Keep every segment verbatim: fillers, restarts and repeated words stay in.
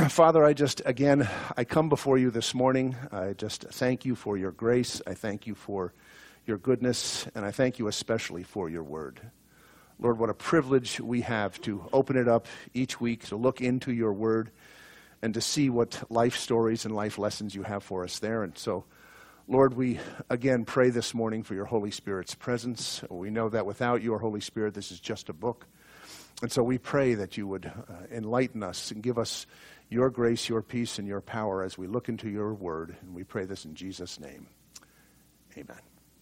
Father, I just, again, I come before you this morning. I just thank you for your grace. I thank you for your goodness, and I thank you especially for your word. Lord, what a privilege we have to open it up each week, to look into your word, and to see what life stories and life lessons you have for us there. And so, Lord, we again pray this morning for your Holy Spirit's presence. We know that without your Holy Spirit, this is just a book. And so we pray that you would uh, enlighten us and give us your grace, your peace, and your power as we look into your word. And we pray this in Jesus' name. Amen.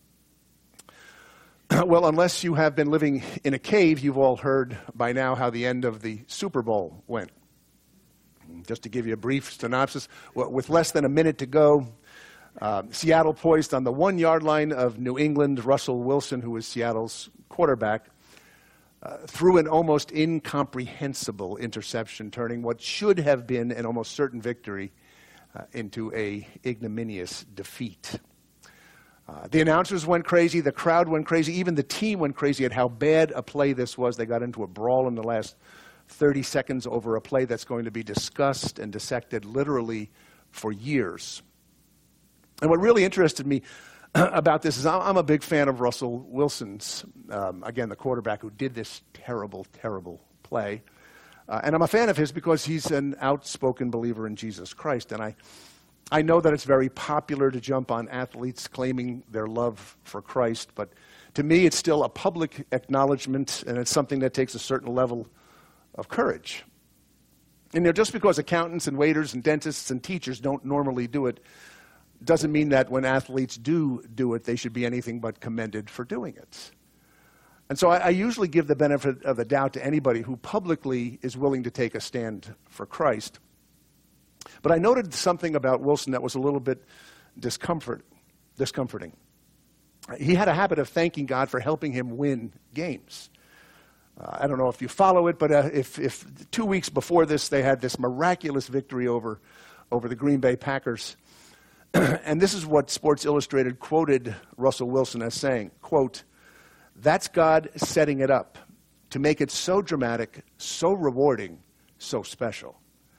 Well, unless you have been living in a cave, you've all heard by now how the end of the Super Bowl went. Just to give you a brief synopsis, with less than a minute to go, uh, Seattle poised on the one-yard line of New England. Russell Wilson, who was Seattle's quarterback, uh, threw an almost incomprehensible interception, turning what should have been an almost certain victory uh, into a ignominious defeat. Uh, the announcers went crazy, the crowd went crazy, even the team went crazy at how bad a play this was. They got into a brawl in the last thirty seconds over a play that's going to be discussed and dissected literally for years. And what really interested me about this is I'm a big fan of Russell Wilson's, um, again, the quarterback who did this terrible, terrible play. Uh, and I'm a fan of his because he's an outspoken believer in Jesus Christ. And I I know that it's very popular to jump on athletes claiming their love for Christ, but to me it's still a public acknowledgement, and it's something that takes a certain level of courage. And you know, just because accountants and waiters and dentists and teachers don't normally do it, doesn't mean that when athletes do do it, they should be anything but commended for doing it. And so I, I usually give the benefit of the doubt to anybody who publicly is willing to take a stand for Christ. But I noted something about Wilson that was a little bit discomfort, discomforting. He had a habit of thanking God for helping him win games. Uh, I don't know if you follow it, but uh, if, if two weeks before this, they had this miraculous victory over, over the Green Bay Packers. And this is what Sports Illustrated quoted Russell Wilson as saying, quote, "That's God setting it up to make it so dramatic, so rewarding, so special."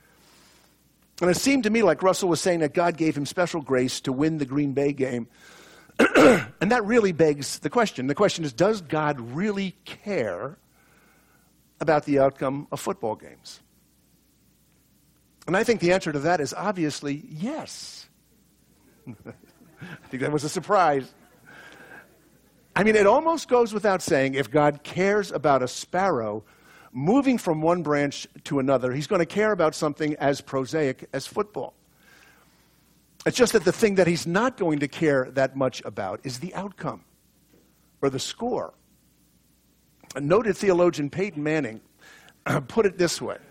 And it seemed to me like Russell was saying that God gave him special grace to win the Green Bay game. And that really begs the question. The question is, does God really care about the outcome of football games? And I think the answer to that is obviously yes. I think that was a surprise. I mean, it almost goes without saying, if God cares about a sparrow moving from one branch to another, he's going to care about something as prosaic as football. It's just that the thing that he's not going to care that much about is the outcome or the score. A noted theologian, Peyton Manning, put it this way.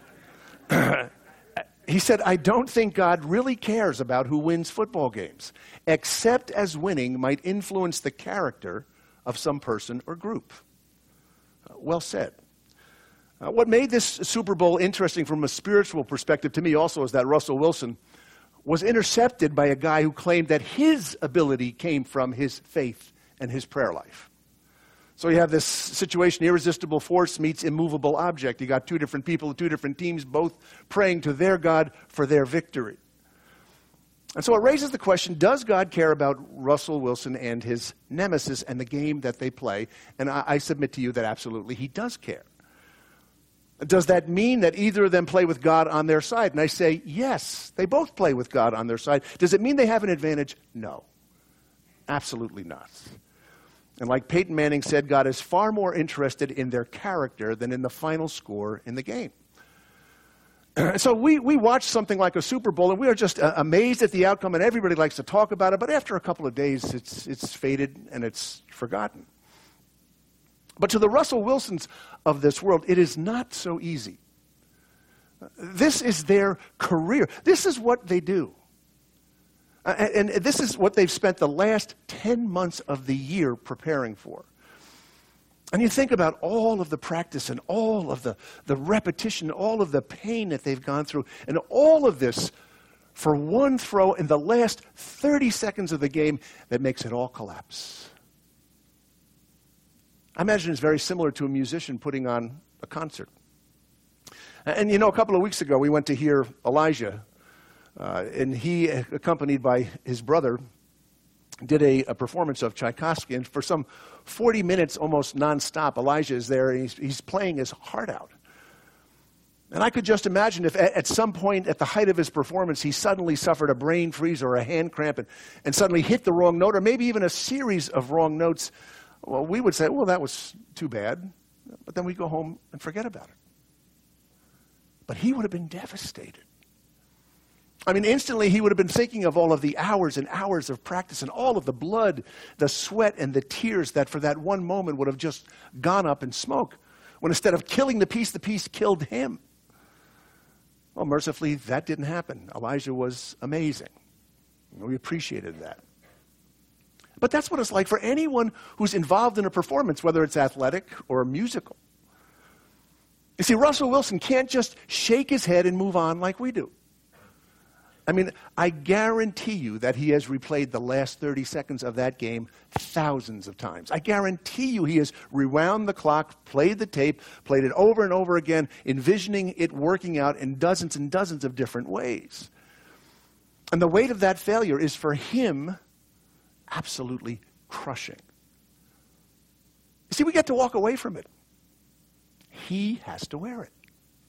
He said, "I don't think God really cares about who wins football games, except as winning might influence the character of some person or group." Uh, well said. Uh, what made this Super Bowl interesting from a spiritual perspective to me also is that Russell Wilson was intercepted by a guy who claimed that his ability came from his faith and his prayer life. So you have this situation, irresistible force meets immovable object. You got two different people, two different teams, both praying to their God for their victory. And so it raises the question, does God care about Russell Wilson and his nemesis and the game that they play? And I, I submit to you that absolutely he does care. Does that mean that either of them play with God on their side? And I say, yes, they both play with God on their side. Does it mean they have an advantage? No, absolutely not. And like Peyton Manning said, God is far more interested in their character than in the final score in the game. So we, we watch something like a Super Bowl, and we are just uh, amazed at the outcome, and everybody likes to talk about it, but after a couple of days, it's, it's faded and it's forgotten. But to the Russell Wilsons of this world, it is not so easy. This is their career. This is what they do. Uh, and, and this is what they've spent the last ten months of the year preparing for. And you think about all of the practice and all of the, the repetition, all of the pain that they've gone through, and all of this for one throw in the last thirty seconds of the game that makes it all collapse. I imagine it's very similar to a musician putting on a concert. And you know, a couple of weeks ago, we went to hear Elijah, uh, and he, accompanied by his brother, did a, a performance of Tchaikovsky. And for some forty minutes, almost nonstop, Elijah is there, and he's, he's playing his heart out. And I could just imagine if at, at some point at the height of his performance, he suddenly suffered a brain freeze or a hand cramp and, and suddenly hit the wrong note, or maybe even a series of wrong notes. Well, we would say, well, that was too bad. But then we go home and forget about it. But he would have been devastated. I mean, instantly he would have been thinking of all of the hours and hours of practice and all of the blood, the sweat, and the tears that for that one moment would have just gone up in smoke, when instead of killing the piece, the piece killed him. Well, mercifully, that didn't happen. Elijah was amazing. We appreciated that. But that's what it's like for anyone who's involved in a performance, whether it's athletic or musical. You see, Russell Wilson can't just shake his head and move on like we do. I mean, I guarantee you that he has replayed the last thirty seconds of that game thousands of times. I guarantee you he has rewound the clock, played the tape, played it over and over again, envisioning it working out in dozens and dozens of different ways. And the weight of that failure is for him absolutely crushing. You see, we get to walk away from it. He has to wear it.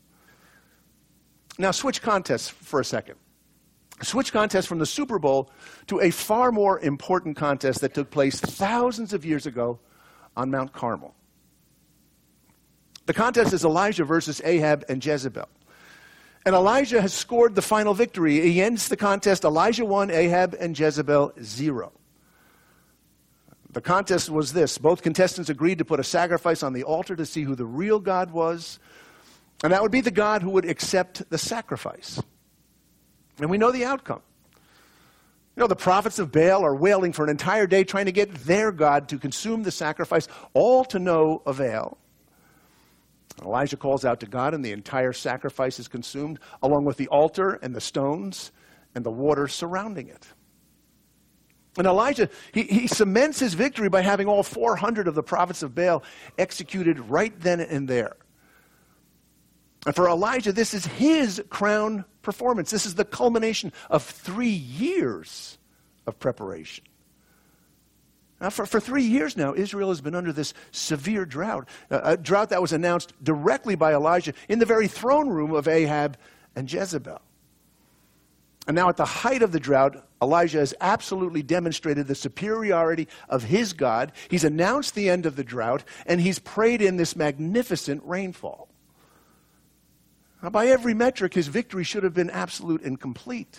Now, switch contests for a second. Switch contest from the Super Bowl to a far more important contest that took place thousands of years ago on Mount Carmel. The contest is Elijah versus Ahab and Jezebel. And Elijah has scored the final victory. He ends the contest, Elijah one, Ahab and Jezebel zero. The contest was this. Both contestants agreed to put a sacrifice on the altar to see who the real God was. And that would be the God who would accept the sacrifice. And we know the outcome. You know, the prophets of Baal are wailing for an entire day trying to get their God to consume the sacrifice, all to no avail. Elijah calls out to God, and the entire sacrifice is consumed, along with the altar and the stones and the water surrounding it. And Elijah, he, he cements his victory by having all four hundred of the prophets of Baal executed right then and there. And for Elijah, this is his crown performance. This is the culmination of three years of preparation. Now, for, for three years now, Israel has been under this severe drought, a, a drought that was announced directly by Elijah in the very throne room of Ahab and Jezebel. And now at the height of the drought, Elijah has absolutely demonstrated the superiority of his God. He's announced the end of the drought, and he's prayed in this magnificent rainfall. Now, by every metric, his victory should have been absolute and complete.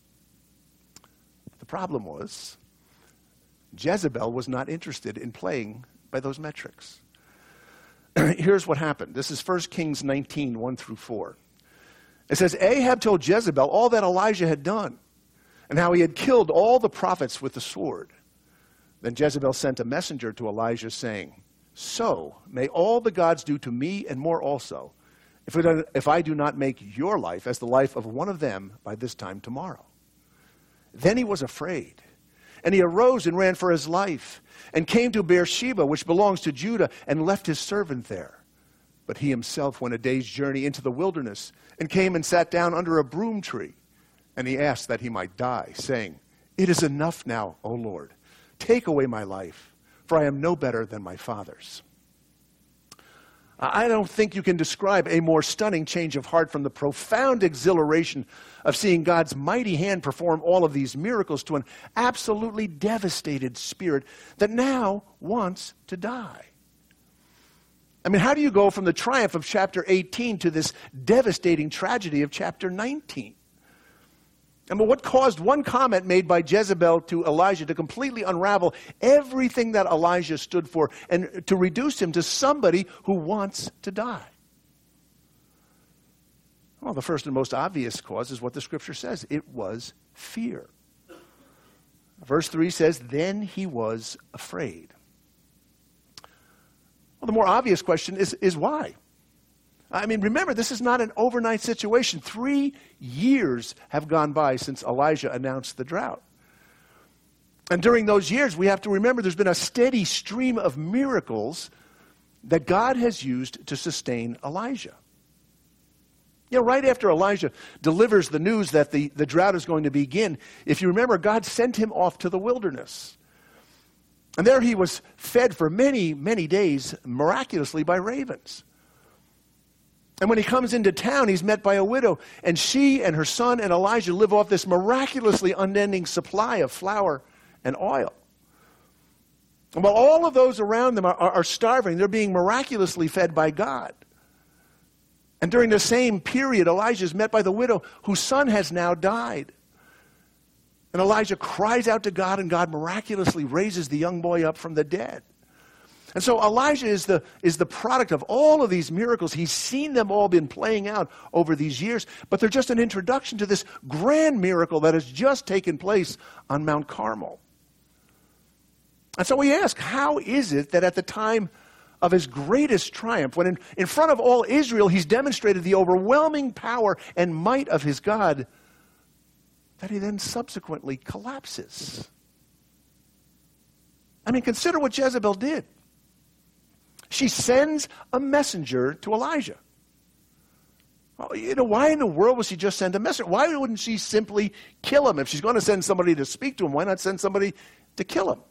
The problem was, Jezebel was not interested in playing by those metrics. Here's what happened. This is First Kings nineteen, one through four. It says, Ahab told Jezebel all that Elijah had done, and how he had killed all the prophets with the sword. Then Jezebel sent a messenger to Elijah, saying, So may all the gods do to me and more also, if, it, if I do not make your life as the life of one of them by this time tomorrow. Then he was afraid, and he arose and ran for his life, and came to Beersheba, which belongs to Judah, and left his servant there. But he himself went a day's journey into the wilderness, and came and sat down under a broom tree. And he asked that he might die, saying, It is enough now, O Lord. Take away my life, for I am no better than my fathers. I don't think you can describe a more stunning change of heart from the profound exhilaration of seeing God's mighty hand perform all of these miracles to an absolutely devastated spirit that now wants to die. I mean, how do you go from the triumph of chapter eighteen to this devastating tragedy of chapter nineteen? I mean, what caused one comment made by Jezebel to Elijah to completely unravel everything that Elijah stood for and to reduce him to somebody who wants to die? Well, the first and most obvious cause is what the scripture says. It was fear. Verse three says, Then he was afraid. Well, the more obvious question is, is why? I mean, remember, this is not an overnight situation. Three years have gone by since Elijah announced the drought. And during those years, we have to remember there's been a steady stream of miracles that God has used to sustain Elijah. You know, right after Elijah delivers the news that the, the drought is going to begin, if you remember, God sent him off to the wilderness. And there he was fed for many, many days miraculously by ravens. And when he comes into town, he's met by a widow, and she and her son and Elijah live off this miraculously unending supply of flour and oil. And while all of those around them are, are, are starving, they're being miraculously fed by God. And during the same period, Elijah is met by the widow whose son has now died. And Elijah cries out to God, and God miraculously raises the young boy up from the dead. And so Elijah is the, is the product of all of these miracles. He's seen them all been playing out over these years, but they're just an introduction to this grand miracle that has just taken place on Mount Carmel. And so we ask, how is it that at the time of his greatest triumph, when in, in front of all Israel he's demonstrated the overwhelming power and might of his God, that he then subsequently collapses? I mean, consider what Jezebel did. She sends a messenger to Elijah. Well, you know, why in the world would she just send a messenger? Why wouldn't she simply kill him? If she's going to send somebody to speak to him, why not send somebody to kill him?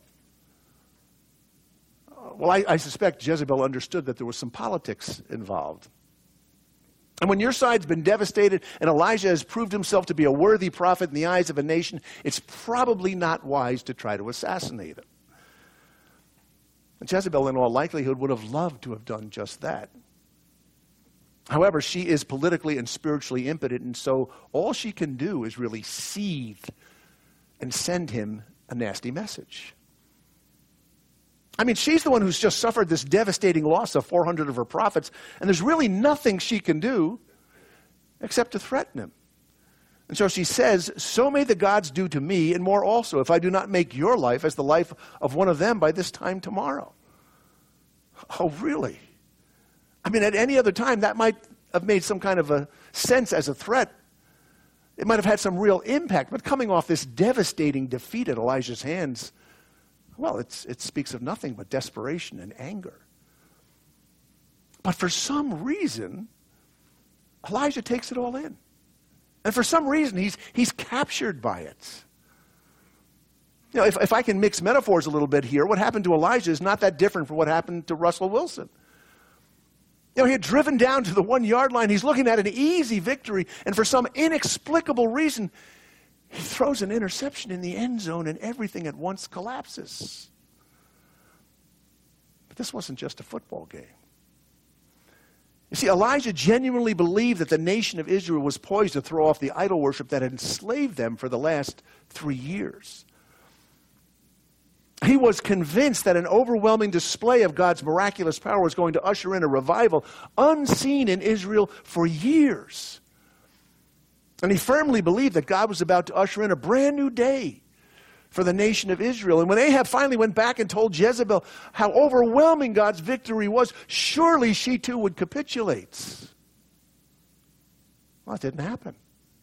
Well, I, I suspect Jezebel understood that there was some politics involved. And when your side's been devastated and Elijah has proved himself to be a worthy prophet in the eyes of a nation, it's probably not wise to try to assassinate him. And Jezebel, in all likelihood, would have loved to have done just that. However, she is politically and spiritually impotent, and so all she can do is really seethe and send him a nasty message. I mean, she's the one who's just suffered this devastating loss of four hundred of her prophets, and there's really nothing she can do except to threaten him. And so she says, "So may the gods do to me, and more also, if I do not make your life as the life of one of them by this time tomorrow." Oh, really? I mean, at any other time, that might have made some kind of a sense as a threat. It might have had some real impact, but coming off this devastating defeat at Elijah's hands, well, it's, it speaks of nothing but desperation and anger. But for some reason, Elijah takes it all in. And for some reason, he's, he's captured by it. You know, if, if I can mix metaphors a little bit here, what happened to Elijah is not that different from what happened to Russell Wilson. You know, he had driven down to the one-yard line. He's looking at an easy victory, and for some inexplicable reason, he throws an interception in the end zone, and everything at once collapses. But this wasn't just a football game. You see, Elijah genuinely believed that the nation of Israel was poised to throw off the idol worship that had enslaved them for the last three years. He was convinced that an overwhelming display of God's miraculous power was going to usher in a revival unseen in Israel for years. And he firmly believed that God was about to usher in a brand new day for the nation of Israel. And when Ahab finally went back and told Jezebel how overwhelming God's victory was, surely she too would capitulate. Well, it didn't happen.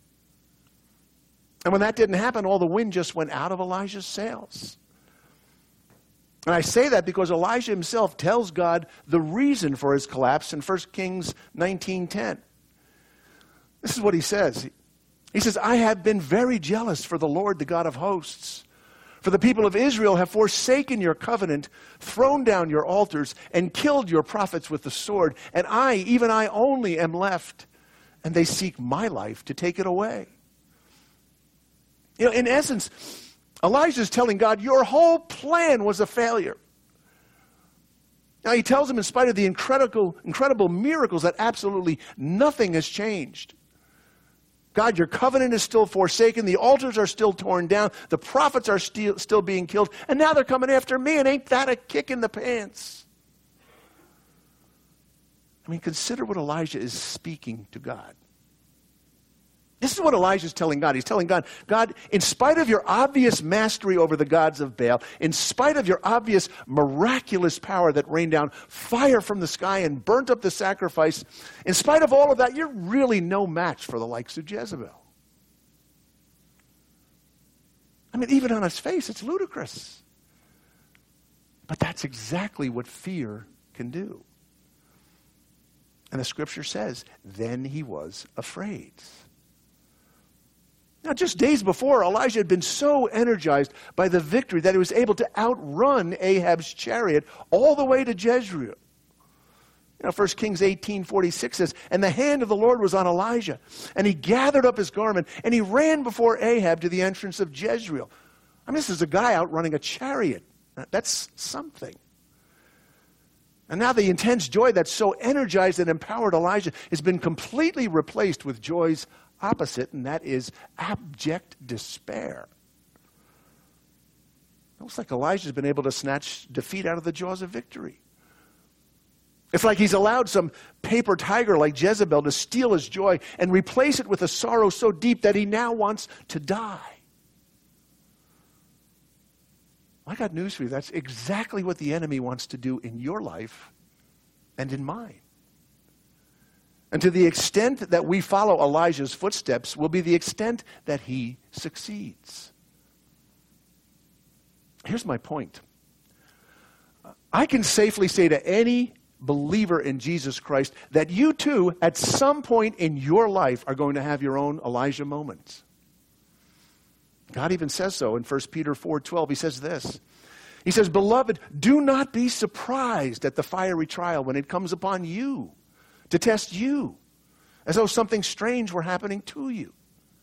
And when that didn't happen, all the wind just went out of Elijah's sails. And I say that because Elijah himself tells God the reason for his collapse in First Kings nineteen ten. This is what he says. He says, "I have been very jealous for the Lord, the God of hosts. For the people of Israel have forsaken your covenant, thrown down your altars, and killed your prophets with the sword. And I, even I only, am left, and they seek my life to take it away." You know, in essence, Elijah is telling God, your whole plan was a failure. Now, he tells him in spite of the incredible, incredible miracles that absolutely nothing has changed. God, your covenant is still forsaken. The altars are still torn down. The prophets are still, still being killed. And now they're coming after me, and ain't that a kick in the pants? I mean, consider what Elijah is speaking to God. This is what Elijah is telling God. He's telling God, God, in spite of your obvious mastery over the gods of Baal, in spite of your obvious miraculous power that rained down fire from the sky and burnt up the sacrifice, in spite of all of that, you're really no match for the likes of Jezebel. I mean, even on its face, it's ludicrous. But that's exactly what fear can do. And the scripture says, then he was afraid. Now, just days before, Elijah had been so energized by the victory that he was able to outrun Ahab's chariot all the way to Jezreel. You know, First Kings eighteen forty-six says, and the hand of the Lord was on Elijah, and he gathered up his garment, and he ran before Ahab to the entrance of Jezreel. I mean, this is a guy outrunning a chariot. That's something. And now the intense joy that so energized and empowered Elijah has been completely replaced with joy's opposite, and that is abject despair. It looks like Elijah's been able to snatch defeat out of the jaws of victory. It's like he's allowed some paper tiger like Jezebel to steal his joy and replace it with a sorrow so deep that he now wants to die. I got news for you. That's exactly what the enemy wants to do in your life and in mine. And to the extent that we follow Elijah's footsteps will be the extent that he succeeds. Here's my point. I can safely say to any believer in Jesus Christ that you too, at some point in your life, are going to have your own Elijah moments. God even says so in First Peter four twelve. He says this. He says, beloved, do not be surprised at the fiery trial when it comes upon you to test you, as though something strange were happening to you.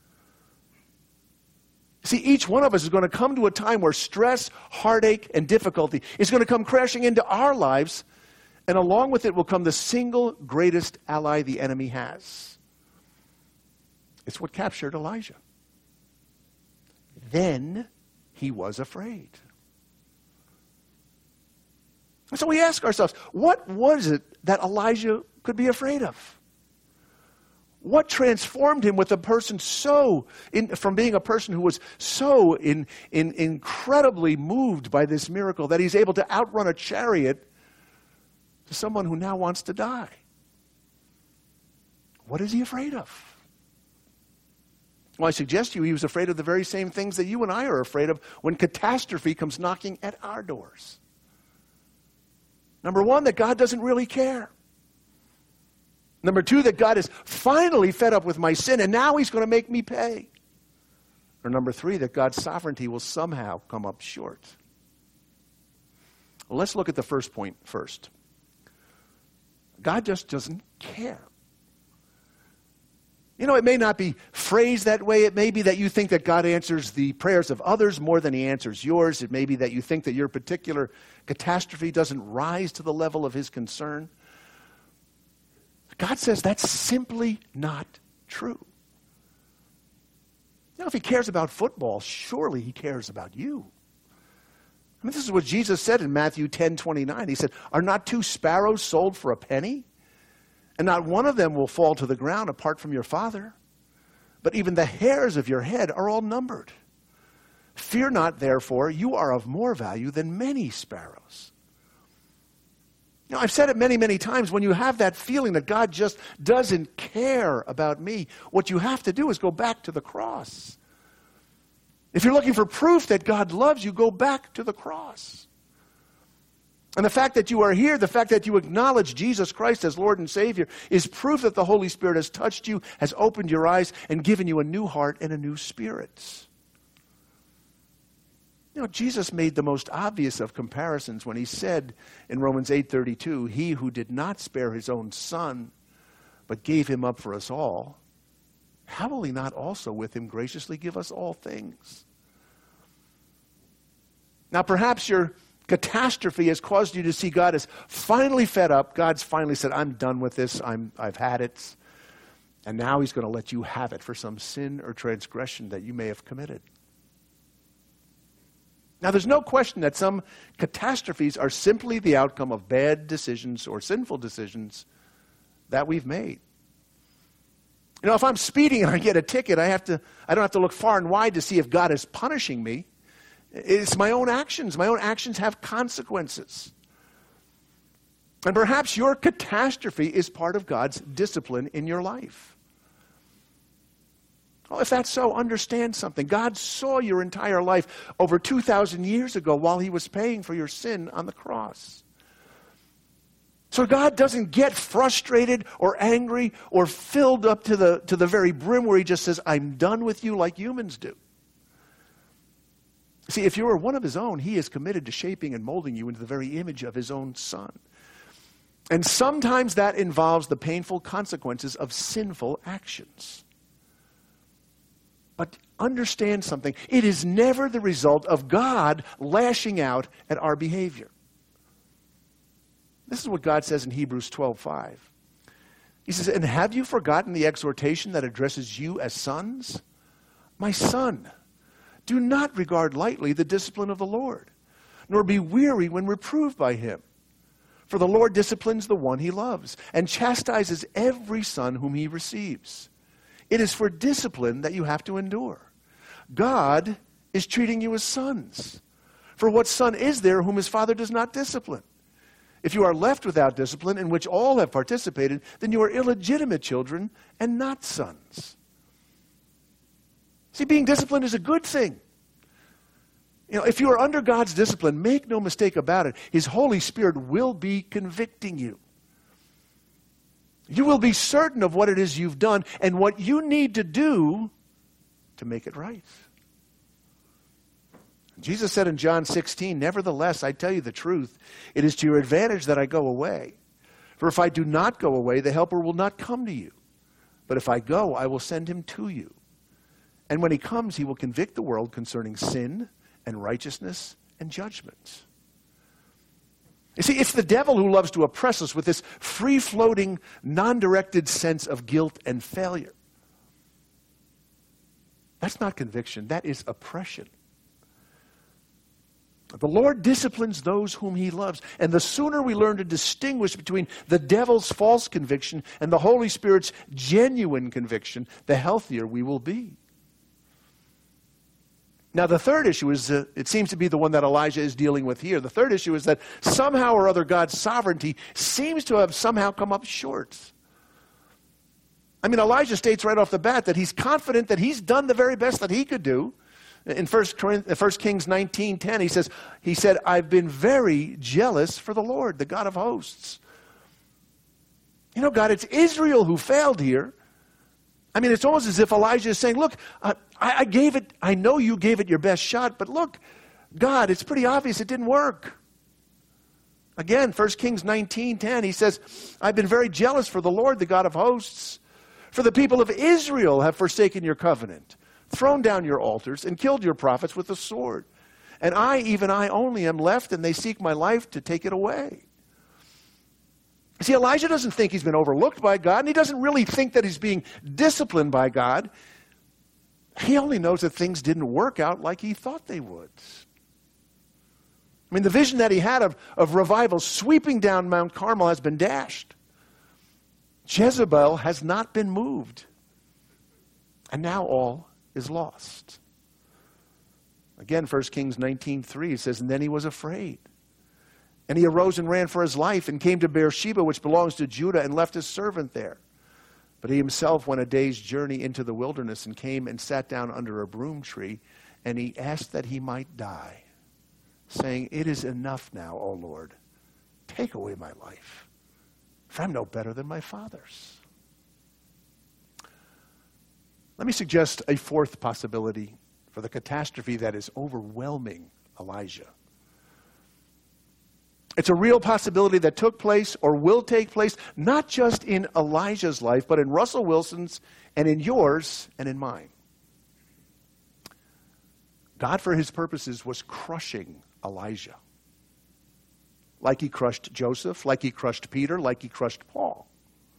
See, each one of us is going to come to a time where stress, heartache, and difficulty is going to come crashing into our lives, and along with it will come the single greatest ally the enemy has. It's what captured Elijah. Then he was afraid. And so we ask ourselves, what was it that Elijah could be afraid of? What transformed him with a person so, in, from being a person who was so in, in, incredibly moved by this miracle that he's able to outrun a chariot to someone who now wants to die? What is he afraid of? Well, I suggest to you he was afraid of the very same things that you and I are afraid of when catastrophe comes knocking at our doors. Number one, that God doesn't really care. Number two, that God is finally fed up with my sin and now he's going to make me pay. Or number three, that God's sovereignty will somehow come up short. Well, let's look at the first point first. God just doesn't care. You know, it may not be phrased that way. It may be that you think that God answers the prayers of others more than he answers yours. It may be that you think that your particular catastrophe doesn't rise to the level of his concern. God says that's simply not true. You know, if he cares about football, surely he cares about you. I mean, this is what Jesus said in Matthew ten twenty-nine. He said, are not two sparrows sold for a penny? And not one of them will fall to the ground apart from your Father. But even the hairs of your head are all numbered. Fear not, therefore, you are of more value than many sparrows. Now, I've said it many, many times, when you have that feeling that God just doesn't care about me, what you have to do is go back to the cross. If you're looking for proof that God loves you, go back to the cross. And the fact that you are here, the fact that you acknowledge Jesus Christ as Lord and Savior, is proof that the Holy Spirit has touched you, has opened your eyes, and given you a new heart and a new spirit. You know, Jesus made the most obvious of comparisons when he said in Romans eight thirty-two, he who did not spare his own son, but gave him up for us all, how will he not also with him graciously give us all things? Now, perhaps your catastrophe has caused you to see God is finally fed up. God's finally said, I'm done with this. I'm, I've had it. And now he's going to let you have it for some sin or transgression that you may have committed. Now, there's no question that some catastrophes are simply the outcome of bad decisions or sinful decisions that we've made. You know, if I'm speeding and I get a ticket, I have to, I don't have to look far and wide to see if God is punishing me. It's my own actions. My own actions have consequences. And perhaps your catastrophe is part of God's discipline in your life. Well, if that's so, understand something. God saw your entire life over two thousand years ago while he was paying for your sin on the cross. So God doesn't get frustrated or angry or filled up to the, to the very brim where he just says, I'm done with you, like humans do. See, if you are one of his own, he is committed to shaping and molding you into the very image of his own Son. And sometimes that involves the painful consequences of sinful actions. But understand something. It is never the result of God lashing out at our behavior. This is what God says in Hebrews twelve five. He says, and have you forgotten the exhortation that addresses you as sons? My son, do not regard lightly the discipline of the Lord, nor be weary when reproved by him. For the Lord disciplines the one he loves, and chastises every son whom he receives. It is for discipline that you have to endure. God is treating you as sons. For what son is there whom his father does not discipline? If you are left without discipline, in which all have participated, then you are illegitimate children and not sons. See, being disciplined is a good thing. You know, if you are under God's discipline, make no mistake about it, his Holy Spirit will be convicting you. You will be certain of what it is you've done and what you need to do to make it right. Jesus said in John sixteen, nevertheless, I tell you the truth, it is to your advantage that I go away. For if I do not go away, the Helper will not come to you. But if I go, I will send him to you. And when he comes, he will convict the world concerning sin and righteousness and judgment. You see, it's the devil who loves to oppress us with this free-floating, non-directed sense of guilt and failure. That's not conviction. That is oppression. The Lord disciplines those whom he loves. And the sooner we learn to distinguish between the devil's false conviction and the Holy Spirit's genuine conviction, the healthier we will be. Now, the third issue is, uh, it seems to be the one that Elijah is dealing with here. The third issue is that somehow or other God's sovereignty seems to have somehow come up short. I mean, Elijah states right off the bat that he's confident that he's done the very best that he could do. In First Kings nineteen ten, he says, he said, I've been very jealous for the Lord, the God of hosts. You know, God, it's Israel who failed here. I mean, it's almost as if Elijah is saying, look, uh, I, I gave it, I know you gave it your best shot, but look, God, it's pretty obvious it didn't work. Again, First Kings nineteen ten, he says, I've been very jealous for the Lord, the God of hosts. For the people of Israel have forsaken your covenant, thrown down your altars, and killed your prophets with the sword. And I, even I only, am left, and they seek my life to take it away. See, Elijah doesn't think he's been overlooked by God, and he doesn't really think that he's being disciplined by God. He only knows that things didn't work out like he thought they would. I mean, the vision that he had of, of revival sweeping down Mount Carmel has been dashed. Jezebel has not been moved. And now all is lost. Again, First Kings nineteen three, it says, and then he was afraid. And he arose and ran for his life and came to Beersheba, which belongs to Judah, and left his servant there. But he himself went a day's journey into the wilderness and came and sat down under a broom tree, and he asked that he might die, saying, it is enough now, O Lord. Take away my life, for I'm no better than my fathers. Let me suggest a fourth possibility for the catastrophe that is overwhelming Elijah. It's a real possibility that took place or will take place, not just in Elijah's life, but in Russell Wilson's and in yours and in mine. God, for his purposes, was crushing Elijah. Like he crushed Joseph, like he crushed Peter, like he crushed Paul.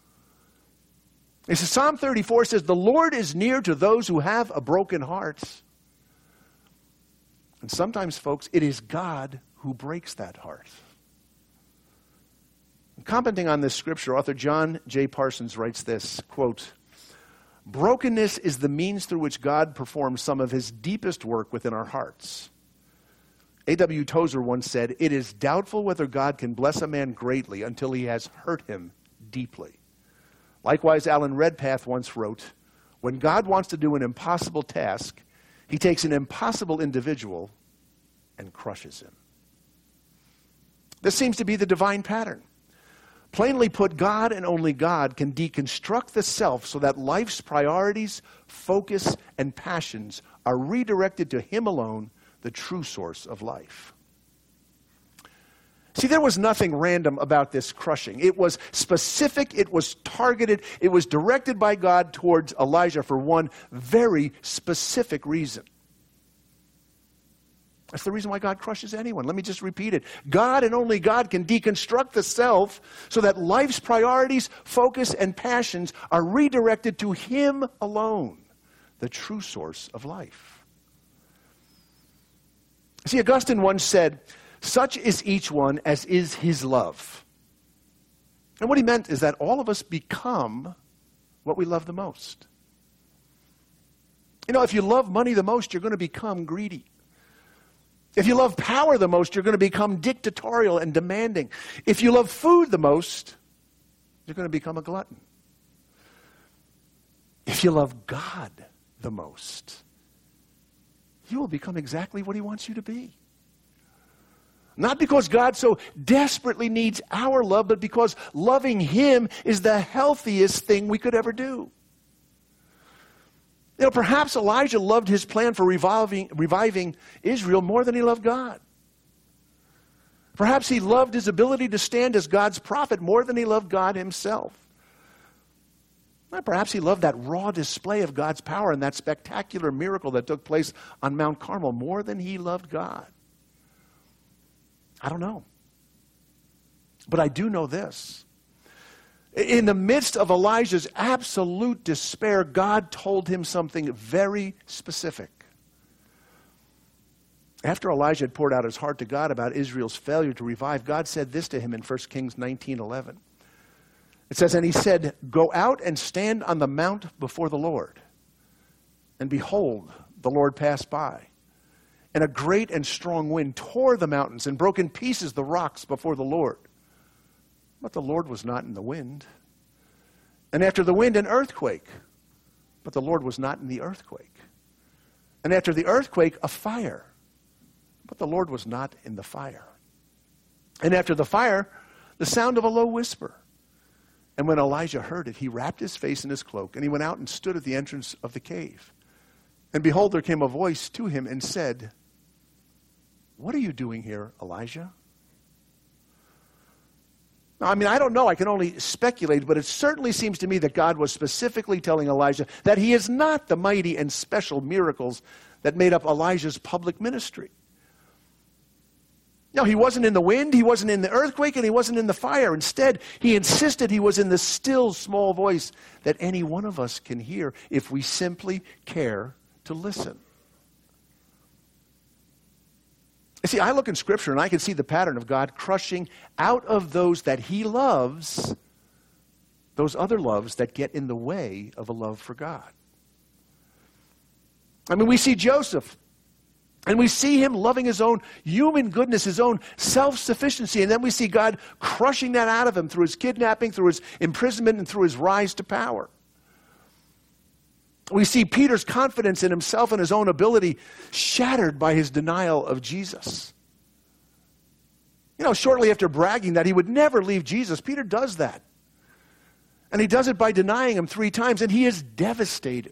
It says, Psalm thirty-four says, the Lord is near to those who have a broken heart. And sometimes, folks, it is God who breaks that heart. Commenting on this scripture, author John J. Parsons writes this, quote, brokenness is the means through which God performs some of his deepest work within our hearts. A W Tozer once said, it is doubtful whether God can bless a man greatly until he has hurt him deeply. Likewise, Alan Redpath once wrote, when God wants to do an impossible task, he takes an impossible individual and crushes him. This seems to be the divine pattern. Plainly put, God and only God can deconstruct the self so that life's priorities, focus, and passions are redirected to Him alone, the true source of life. See, there was nothing random about this crushing. It was specific, it was targeted, it was directed by God towards Elijah for one very specific reason. That's the reason why God crushes anyone. Let me just repeat it. God and only God can deconstruct the self so that life's priorities, focus, and passions are redirected to Him alone, the true source of life. See, Augustine once said, "Such is each one as is his love." And what he meant is that all of us become what we love the most. You know, if you love money the most, you're going to become greedy. If you love power the most, you're going to become dictatorial and demanding. If you love food the most, you're going to become a glutton. If you love God the most, you will become exactly what He wants you to be. Not because God so desperately needs our love, but because loving Him is the healthiest thing we could ever do. You know, perhaps Elijah loved his plan for reviving, reviving Israel more than he loved God. Perhaps he loved his ability to stand as God's prophet more than he loved God Himself. Well, perhaps he loved that raw display of God's power and that spectacular miracle that took place on Mount Carmel more than he loved God. I don't know. But I do know this. In the midst of Elijah's absolute despair, God told him something very specific. After Elijah had poured out his heart to God about Israel's failure to revive, God said this to him in First Kings nineteen eleven. It says, "And he said, 'Go out and stand on the mount before the Lord.' And behold, the Lord passed by. And a great and strong wind tore the mountains and broke in pieces the rocks before the Lord. But the Lord was not in the wind. And after the wind, an earthquake. But the Lord was not in the earthquake. And after the earthquake, a fire. But the Lord was not in the fire. And after the fire, the sound of a low whisper. And when Elijah heard it, he wrapped his face in his cloak, and he went out and stood at the entrance of the cave. And behold, there came a voice to him and said, 'What are you doing here, Elijah?'" Now, I mean, I don't know. I can only speculate, but it certainly seems to me that God was specifically telling Elijah that he is not the mighty and special miracles that made up Elijah's public ministry. No, he wasn't in the wind, he wasn't in the earthquake, and he wasn't in the fire. Instead, he insisted he was in the still, small voice that any one of us can hear if we simply care to listen. You see, I look in Scripture and I can see the pattern of God crushing out of those that He loves, those other loves that get in the way of a love for God. I mean, we see Joseph, and we see him loving his own human goodness, his own self-sufficiency, and then we see God crushing that out of him through his kidnapping, through his imprisonment, and through his rise to power. We see Peter's confidence in himself and his own ability shattered by his denial of Jesus. You know, shortly after bragging that he would never leave Jesus, Peter does that. And he does it by denying him three times, and he is devastated.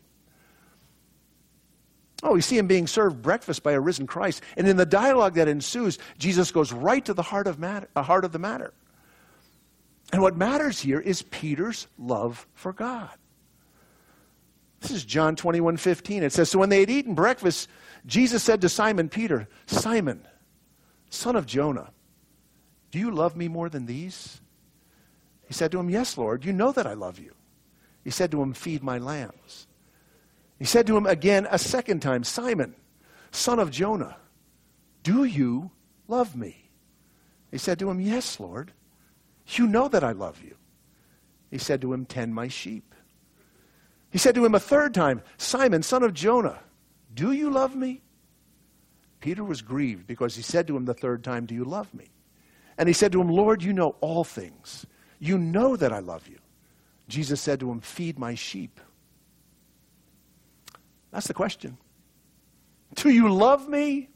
Oh, we see him being served breakfast by a risen Christ. And in the dialogue that ensues, Jesus goes right to the heart of matter, the heart of the matter. And what matters here is Peter's love for God. This is John twenty-one fifteen. It says, "So when they had eaten breakfast, Jesus said to Simon Peter, 'Simon, son of Jonah, do you love me more than these?' He said to him, 'Yes, Lord, you know that I love you.' He said to him, 'Feed my lambs.' He said to him again a second time, 'Simon, son of Jonah, do you love me?' He said to him, 'Yes, Lord, you know that I love you.' He said to him, 'Tend my sheep.' He said to him a third time, 'Simon, son of Jonah, do you love me?' Peter was grieved because he said to him the third time, 'Do you love me?' And he said to him, 'Lord, you know all things. You know that I love you.' Jesus said to him, 'Feed my sheep.'" That's the question. Do you love me?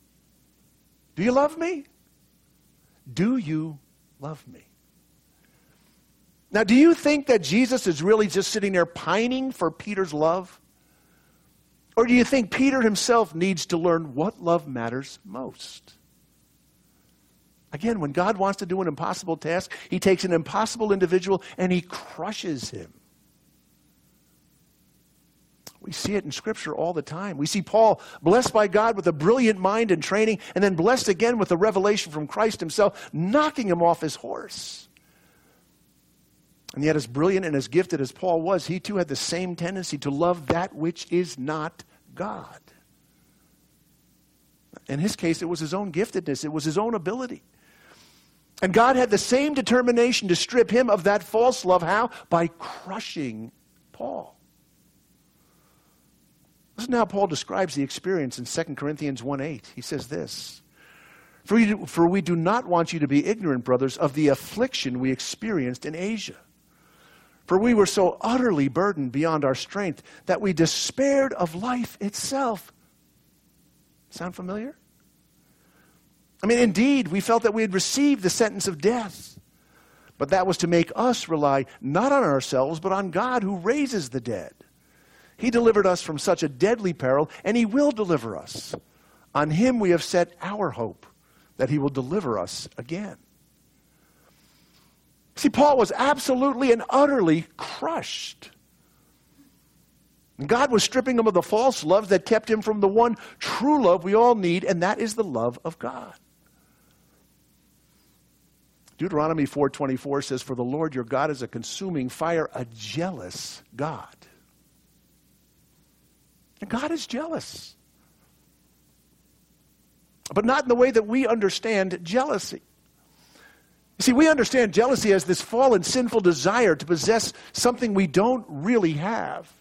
Do you love me? Do you love me? Now, do you think that Jesus is really just sitting there pining for Peter's love? Or do you think Peter himself needs to learn what love matters most? Again, when God wants to do an impossible task, he takes an impossible individual and he crushes him. We see it in Scripture all the time. We see Paul blessed by God with a brilliant mind and training, and then blessed again with the revelation from Christ himself, knocking him off his horse. And yet, as brilliant and as gifted as Paul was, he too had the same tendency to love that which is not God. In his case, it was his own giftedness. It was his own ability. And God had the same determination to strip him of that false love. How? By crushing Paul. Listen to how Paul describes the experience in Second Corinthians one eight. He says this, for we, do, for we do not want you to be ignorant, brothers, of the affliction we experienced in Asia. For we were so utterly burdened beyond our strength that we despaired of life itself. Sound familiar? I mean, indeed, we felt that we had received the sentence of death. But that was to make us rely not on ourselves, but on God who raises the dead. He delivered us from such a deadly peril, and he will deliver us. On him we have set our hope, that he will deliver us again. See, Paul was absolutely and utterly crushed. And God was stripping him of the false loves that kept him from the one true love we all need, and that is the love of God. Deuteronomy four twenty-four says, for the Lord your God is a consuming fire, a jealous God. And God is jealous. But not in the way that we understand jealousy. You see, we understand jealousy as this fallen, sinful desire to possess something we don't really have.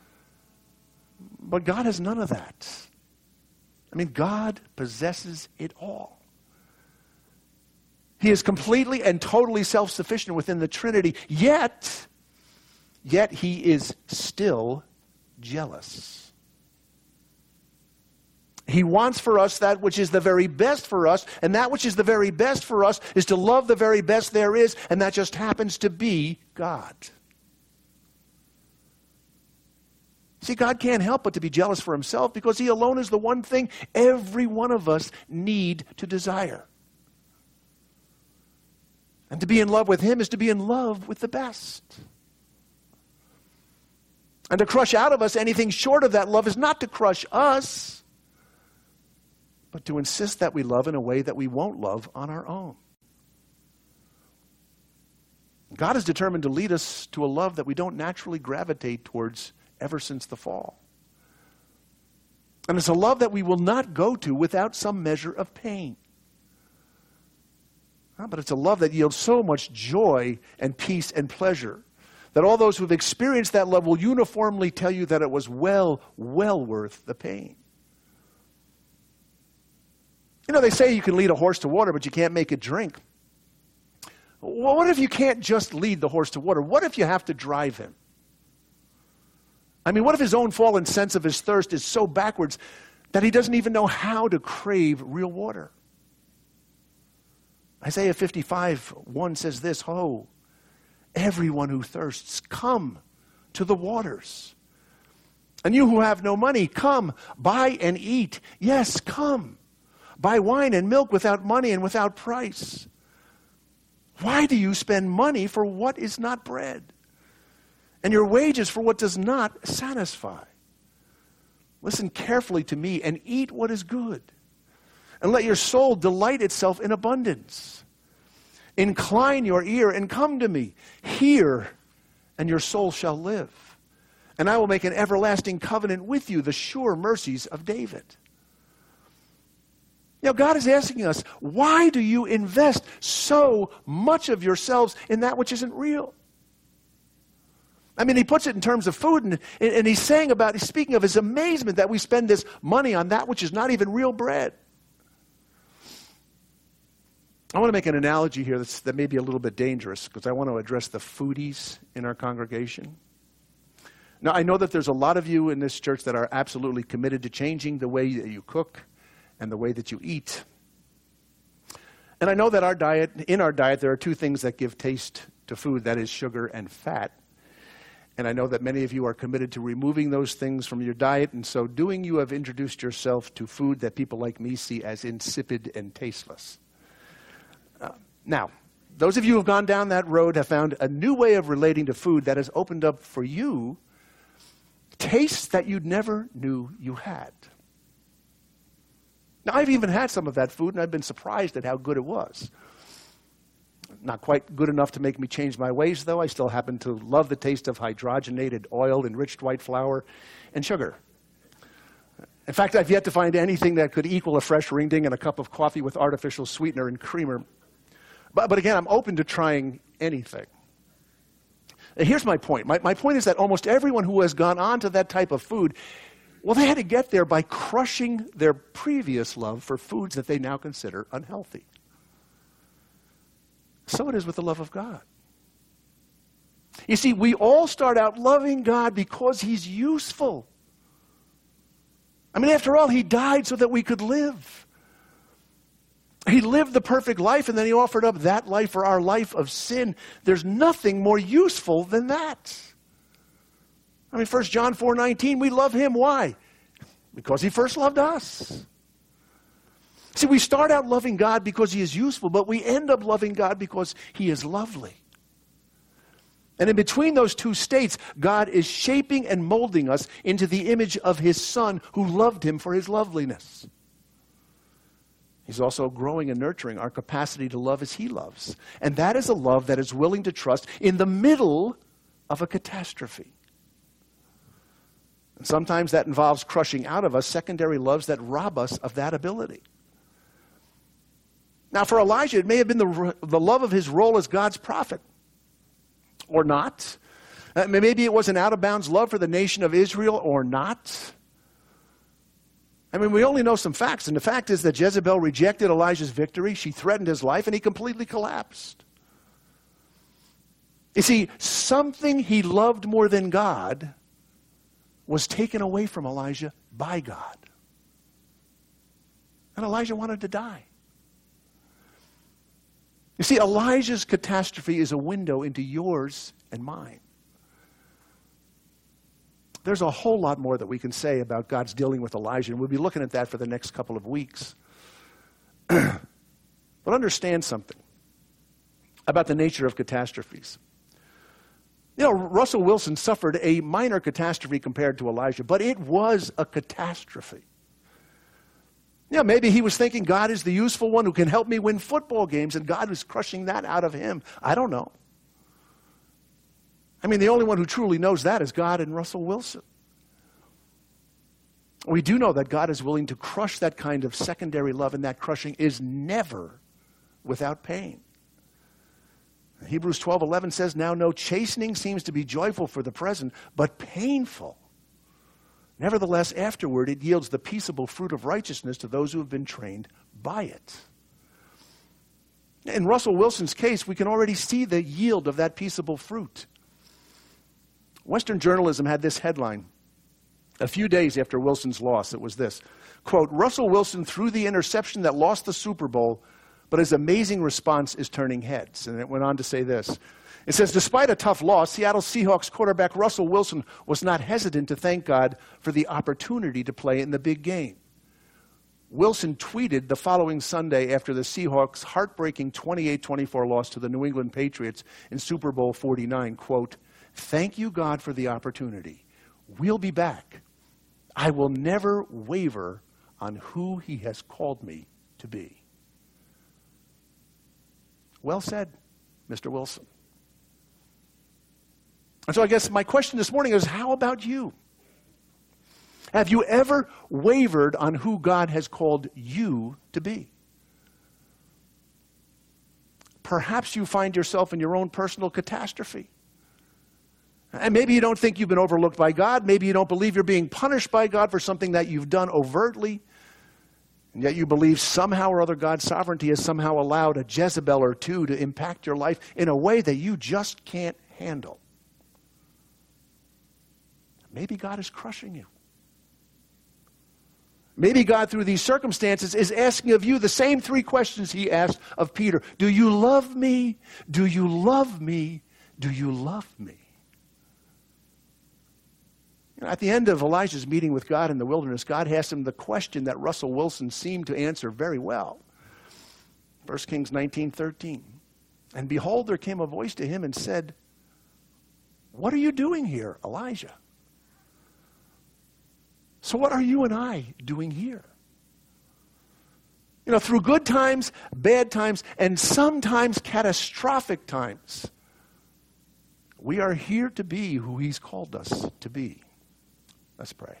But God has none of that. I mean, God possesses it all. He is completely and totally self-sufficient within the Trinity, yet, yet he is still jealous. He wants for us that which is the very best for us, and that which is the very best for us is to love the very best there is, and that just happens to be God. See, God can't help but to be jealous for himself because he alone is the one thing every one of us need to desire. And to be in love with him is to be in love with the best. And to crush out of us anything short of that love is not to crush us, but to insist that we love in a way that we won't love on our own. God is determined to lead us to a love that we don't naturally gravitate towards ever since the fall. And it's a love that we will not go to without some measure of pain. But it's a love that yields so much joy and peace and pleasure that all those who have experienced that love will uniformly tell you that it was well, well worth the pain. You know, they say you can lead a horse to water, but you can't make it drink. Well, what if you can't just lead the horse to water? What if you have to drive him? I mean, what if his own fallen sense of his thirst is so backwards that he doesn't even know how to crave real water? Isaiah fifty-five one says this, ho, everyone who thirsts, come to the waters. And you who have no money, come, buy and eat. Yes, come. Buy wine and milk without money and without price. Why do you spend money for what is not bread, and your wages for what does not satisfy? Listen carefully to me and eat what is good, and let your soul delight itself in abundance. Incline your ear and come to me. Hear, and your soul shall live. And I will make an everlasting covenant with you, the sure mercies of David. You know, God is asking us, why do you invest so much of yourselves in that which isn't real? I mean, he puts it in terms of food, and, and he's saying about, he's speaking of his amazement that we spend this money on that which is not even real bread. I want to make an analogy here that's, that may be a little bit dangerous because I want to address the foodies in our congregation. Now, I know that there's a lot of you in this church that are absolutely committed to changing the way that you cook and the way that you eat. And I know that our diet, in our diet, there are two things that give taste to food that is sugar and fat. And I know that many of you are committed to removing those things from your diet. And so doing, you have introduced yourself to food that people like me see as insipid and tasteless. Uh, now, those of you who have gone down that road have found a new way of relating to food that has opened up for you tastes that you never knew you had. Now, I've even had some of that food, and I've been surprised at how good it was. Not quite good enough to make me change my ways, though. I still happen to love the taste of hydrogenated oil, enriched white flour, and sugar. In fact, I've yet to find anything that could equal a fresh ring ding and a cup of coffee with artificial sweetener and creamer. But, but again, I'm open to trying anything. And here's my point. My, my point is that almost everyone who has gone on to that type of food, well, they had to get there by crushing their previous love for foods that they now consider unhealthy. So it is with the love of God. You see, we all start out loving God because He's useful. I mean, after all, He died so that we could live. He lived the perfect life, and then He offered up that life for our life of sin. There's nothing more useful than that. I mean, First John four nineteen, we love Him. Why? Because He first loved us. See, we start out loving God because He is useful, but we end up loving God because He is lovely. And in between those two states, God is shaping and molding us into the image of His Son who loved Him for His loveliness. He's also growing and nurturing our capacity to love as He loves. And that is a love that is willing to trust in the middle of a catastrophe. And sometimes that involves crushing out of us secondary loves that rob us of that ability. Now, for Elijah, it may have been the, the love of his role as God's prophet, or not. Uh, maybe it was an out-of-bounds love for the nation of Israel, or not. I mean, we only know some facts, and the fact is that Jezebel rejected Elijah's victory. She threatened his life, and he completely collapsed. You see, something he loved more than God was taken away from Elijah by God. And Elijah wanted to die. You see, Elijah's catastrophe is a window into yours and mine. There's a whole lot more that we can say about God's dealing with Elijah, and we'll be looking at that for the next couple of weeks. But understand something about the nature of catastrophes. You know, Russell Wilson suffered a minor catastrophe compared to Elijah, but it was a catastrophe. Yeah, maybe he was thinking God is the useful one who can help me win football games, and God was crushing that out of him. I don't know. I mean, the only one who truly knows that is God and Russell Wilson. We do know that God is willing to crush that kind of secondary love, and that crushing is never without pain. Hebrews twelve eleven says, now no chastening seems to be joyful for the present, but painful. Nevertheless, afterward, it yields the peaceable fruit of righteousness to those who have been trained by it. In Russell Wilson's case, we can already see the yield of that peaceable fruit. Western journalism had this headline a few days after Wilson's loss. It was this, quote, Russell Wilson threw the interception that lost the Super Bowl, but his amazing response is turning heads. And it went on to say this. It says, despite a tough loss, Seattle Seahawks quarterback Russell Wilson was not hesitant to thank God for the opportunity to play in the big game. Wilson tweeted the following Sunday after the Seahawks' heartbreaking twenty-eight twenty-four loss to the New England Patriots in Super Bowl forty-nine, quote, thank you, God, for the opportunity. We'll be back. I will never waver on who He has called me to be. Well said, Mister Wilson. And so I guess my question this morning is, how about you? Have you ever wavered on who God has called you to be? Perhaps you find yourself in your own personal catastrophe. And maybe you don't think you've been overlooked by God. Maybe you don't believe you're being punished by God for something that you've done overtly. And yet you believe somehow or other God's sovereignty has somehow allowed a Jezebel or two to impact your life in a way that you just can't handle. Maybe God is crushing you. Maybe God, through these circumstances, is asking of you the same three questions he asked of Peter. Do you love me? Do you love me? Do you love me? You know, at the end of Elijah's meeting with God in the wilderness, God asked him the question that Russell Wilson seemed to answer very well. First Kings nineteen thirteen. And behold, there came a voice to him and said, what are you doing here, Elijah? So what are you and I doing here? You know, through good times, bad times, and sometimes catastrophic times, we are here to be who he's called us to be. Let's pray.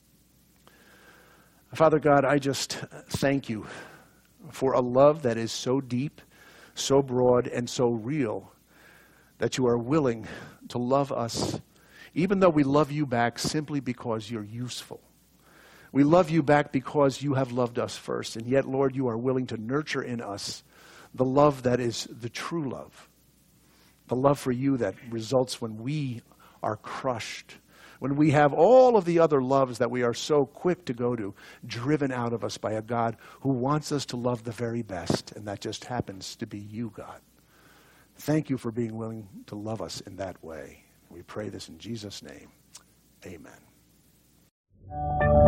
Father God, I just thank you for a love that is so deep, so broad, and so real that you are willing to love us, even though we love you back simply because you're useful. We love you back because you have loved us first, and yet, Lord, you are willing to nurture in us the love that is the true love, the love for you that results when we are crushed, when we have all of the other loves that we are so quick to go to, driven out of us by a God who wants us to love the very best, and that just happens to be you, God. Thank you for being willing to love us in that way. We pray this in Jesus' name. Amen.